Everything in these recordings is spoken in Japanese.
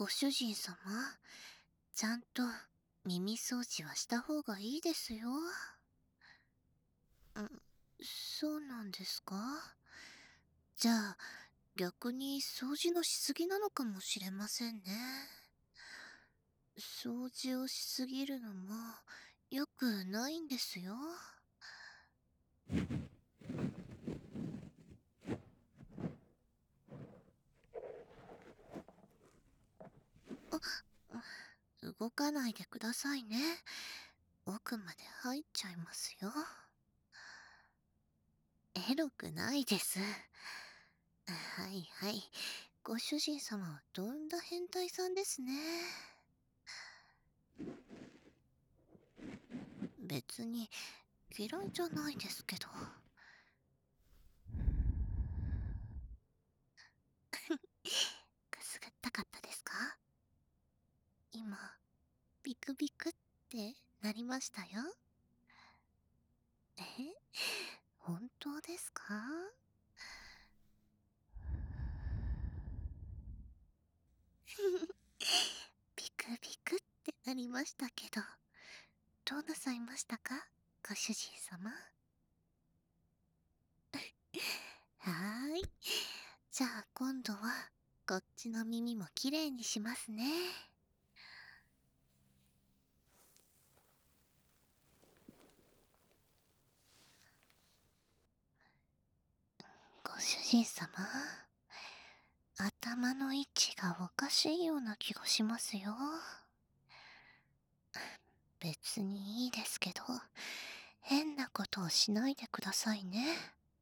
ご主人様、ちゃんと耳掃除はした方がいいですよ。そうなんですか？じゃあ、逆に掃除のしすぎなのかもしれませんね。掃除をしすぎるのも良くないんですよ。動かないでくださいね。奥まで入っちゃいますよ。エロくないです。はいはい。ご主人様はとんだ変態さんですね。別に嫌いじゃないですけど。くすぐったかったですか？今、ビクビクってなりましたよ。え、本当ですか？ビクビクってなりましたけど、どうなさいましたか、ご主人様。はーい。じゃあ今度は、こっちの耳もきれいにしますね。ご主人様、頭の位置がおかしいような気がしますよ。別にいいですけど、変なことをしないでくださいね。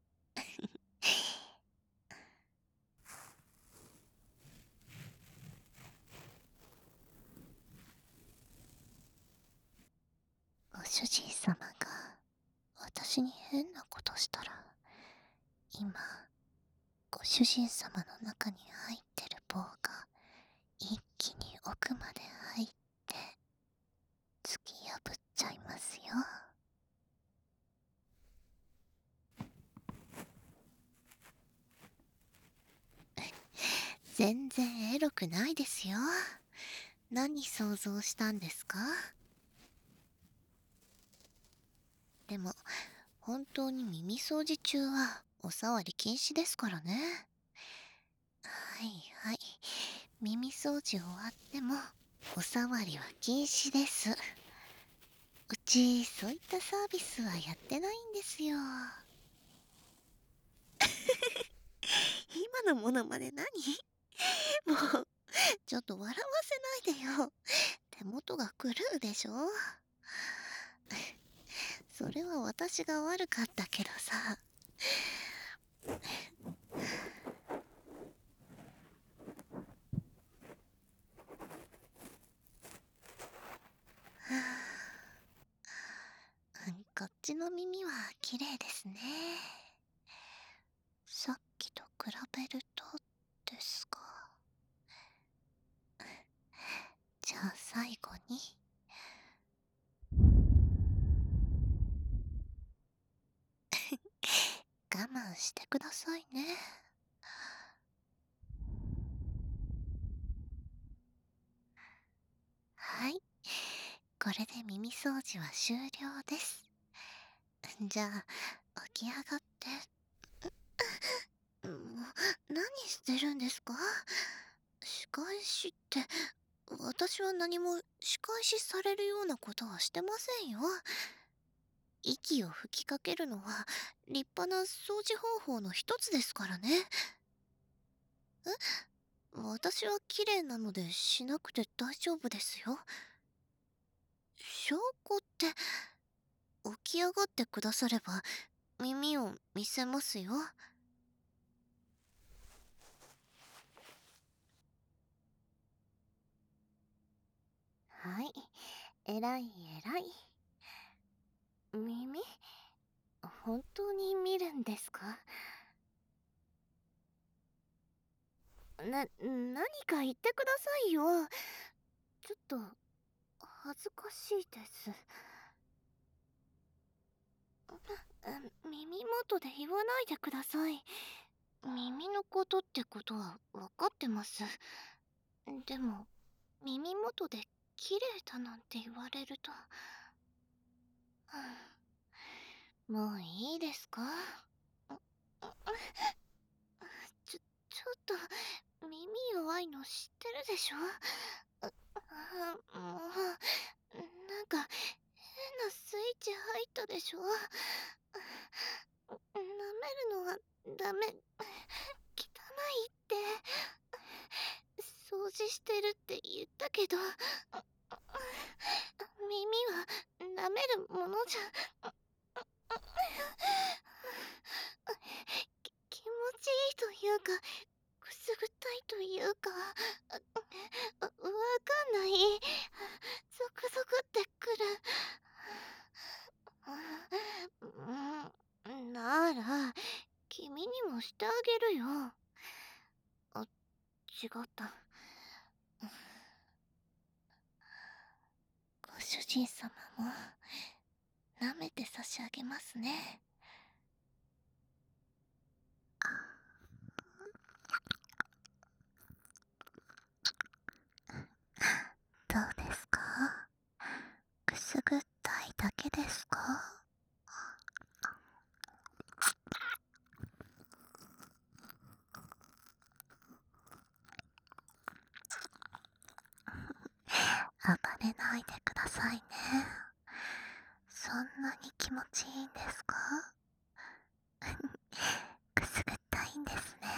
ご主人様が私に変なことしたら、今、ご主人様の中に入ってる棒が一気に奥まで入って突き破っちゃいますよ。全然エロくないですよ。何想像したんですか？でも、本当に耳掃除中はお触り禁止ですからね。はいはい。耳掃除終わってもお触りは禁止です。うち、そういったサービスはやってないんですよ。今のものまで何？もう、ちょっと笑わせないでよ。手元が狂うでしょ？それは私が悪かったけどさ。こっちの耳は綺麗ですね。さっきと比べるとですか。じゃあ最後に。我慢してくださいね。はい。これで耳掃除は終了です。じゃあ、起き上がって。もう、何してるんですか？仕返しって、私は何も仕返しされるようなことはしてませんよ。息を吹きかけるのは立派な掃除方法の一つですからね。私は綺麗なのでしなくて大丈夫ですよ。証拠って起き上がってくだされば耳を見せますよ。はい、えらいえらい。耳、本当に見るんですか？何か言ってくださいよ。ちょっと恥ずかしいです。耳元で言わないでください。耳のことってことは分かってます。 でも耳元で綺麗だなんて言われると、もういいですか？ちょ、ちょっと耳弱いの知ってるでしょ？もう、なんか変なスイッチ入ったでしょ？舐めるのはダメ、汚いって。掃除してるって言ったけど、耳は舐めるものじゃ。気持ちいいというか、くすぐったいというか、わかんない。ゾクゾクってくる。なら、君にもしてあげるよ。あ、違った。ご主人様も、舐めて差し上げますね。どうですか？くすぐったいだけですか？暴れないでくださいね。そんなに気持ちいいんですか？くすぐったいんですね。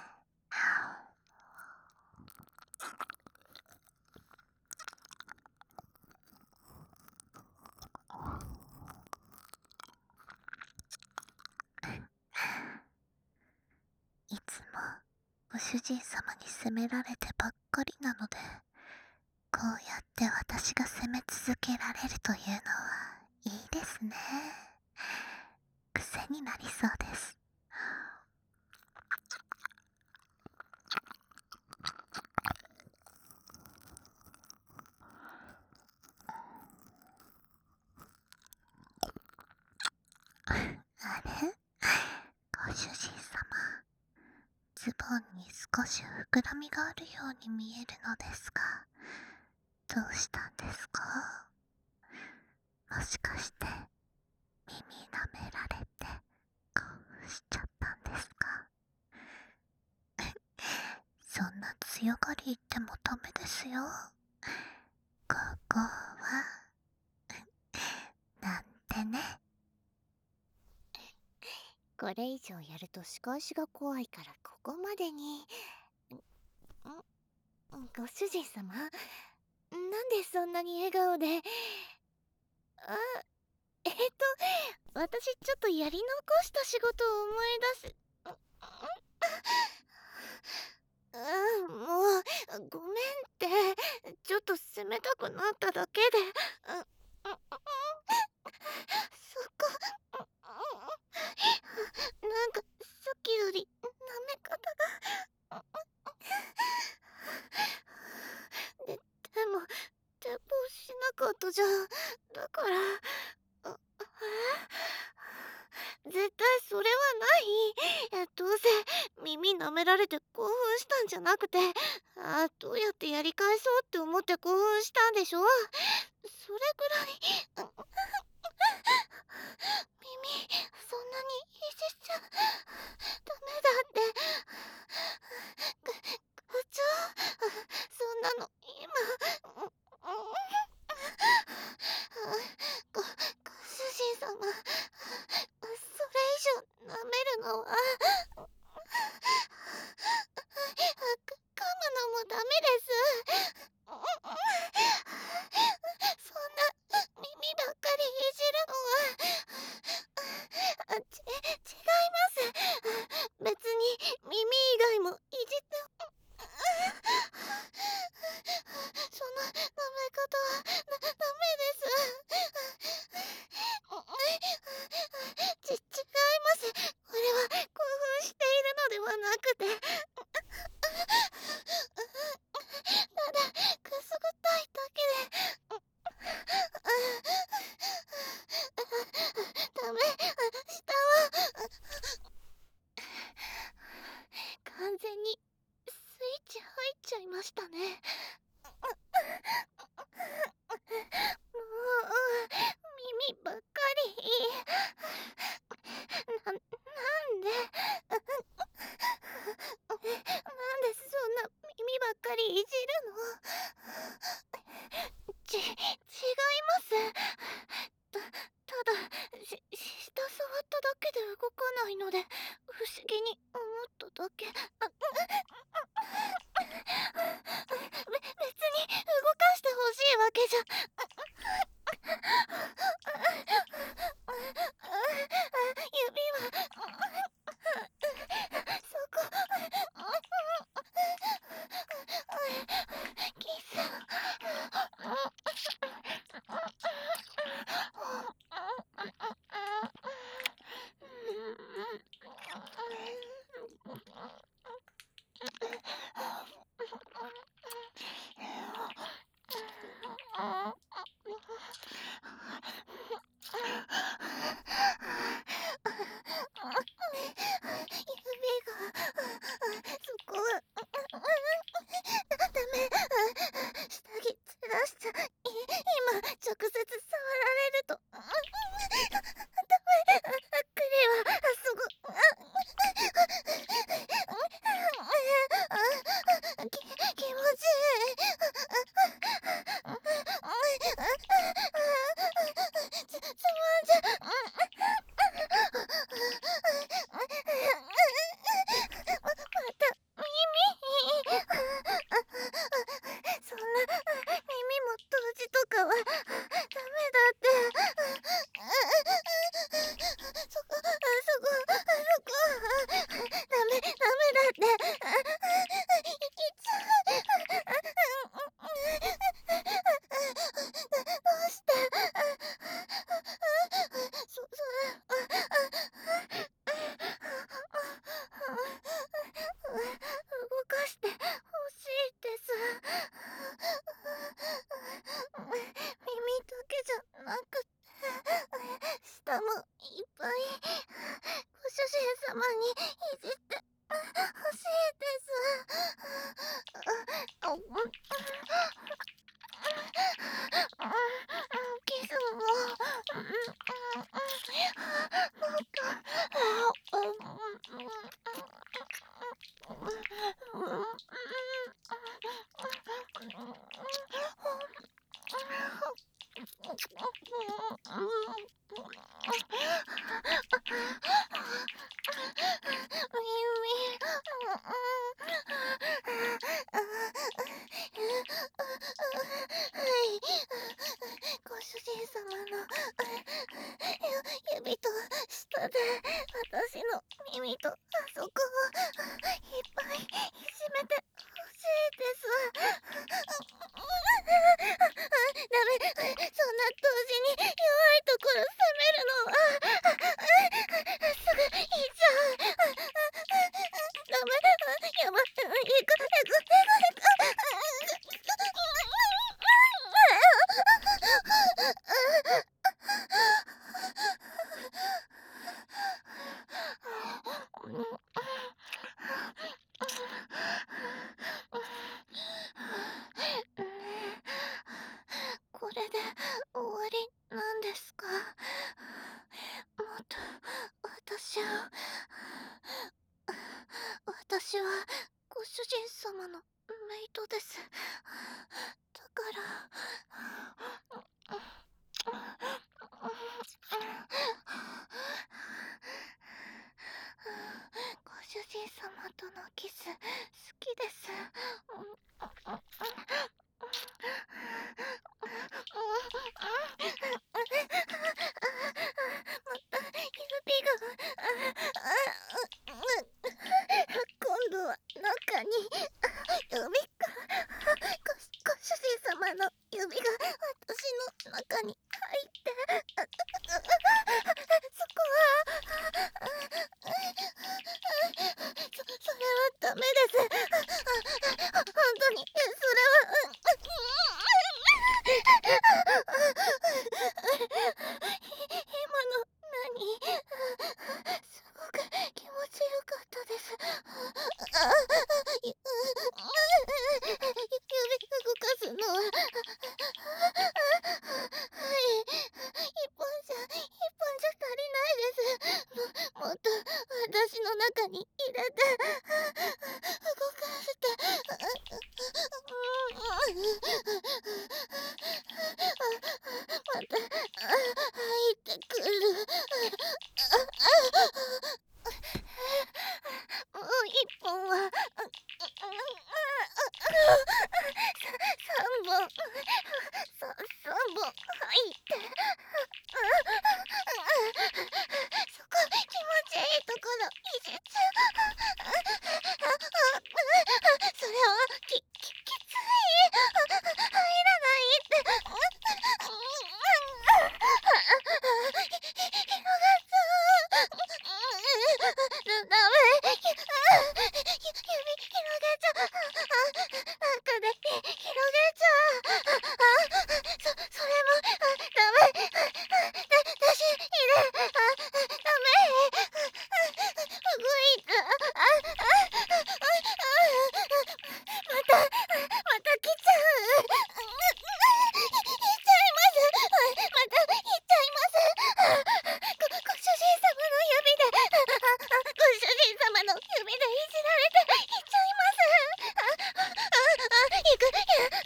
いつもご主人様に責められてばっかりなので、こうやって私が責め続けられるというのはいいですね。癖になりそうです。あれ、ご主人様、ズボンに少し膨らみがあるように見えるのですが、どうしたんですか？もしかして耳舐められて興奮しちゃったんですか？そんな強がり言ってもダメですよ。ここはなんてね。これ以上やると仕返しが怖いからここまでに。ご主人様、なんでそんなに笑顔で。あ、私ちょっとやり残した仕事を思い出す。もう、ごめんって。ちょっと責めたくなっただけで。そっか。なんか、さっきより、舐め方が。でも、抵抗しなかったじゃん。だから、絶対それはない。どうせ耳舐められて興奮したんじゃなくて、どうやってやり返そうって思って興奮したんでしょ？それぐらい。耳、そんなにいじっちゃダメだって。部長、そんなの今。ご主人様、それ以上舐めるのは、噛むのもダメです。そんな耳ばっかりいじるのは、違います。別に耳以外もいじって。その舐め方はダメです。違います。これは興奮しているのではなくて、ただくすぐったいだけで。ダメ、下は完全にスイッチ入っちゃいましたね。 ので不思議に思っただけ。別に動かしてほしいわけじゃ。指はそこ。キス。そこはダメ。下着ずらしちゃ今直接触られるとダメ。クリはそこ。気持ちいい。つまんじゃ。また耳。そんな耳も閉じとかはダメだって。そこダメだって。どうして動かしてほしいです。耳だけじゃなくて舌もいっぱいご主人様にいじってほしいです。キスももっご主人様の指と舌で私の耳とあそこをいっぱいいじめてほしいです。ダメ。そんな同時に弱いところ責めるのはすぐ言っちゃう。ダメ。やばい。行く。これで終わりなんですか？もっと私はご主人様のメイトです。だからご主人様とのキス好きです。また指が今度は中に指がご主人様の指が私の中に入ってそこはそれはダメです。本当にそれは今の何すごく気持ちよかったです。指動かすのははい一本じゃ足りないです。もっと私の中に入れて動かしてまた入ってくる。 私いる。ダメ。動いた。また来ちゃう。行っちゃいます。また行っちゃいます。ご主人様の指で、ご主人様の指でいじられて行っちゃいます。行く。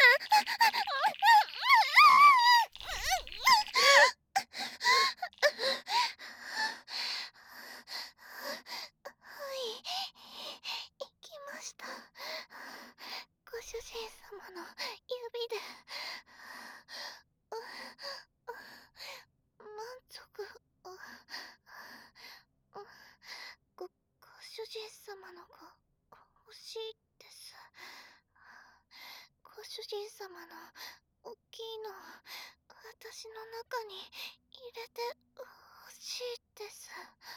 はい、行きました。ご主人様の指で。満足。ご主人様のが欲しいです。ご主人様の大きいの私の中に入れて欲しいです。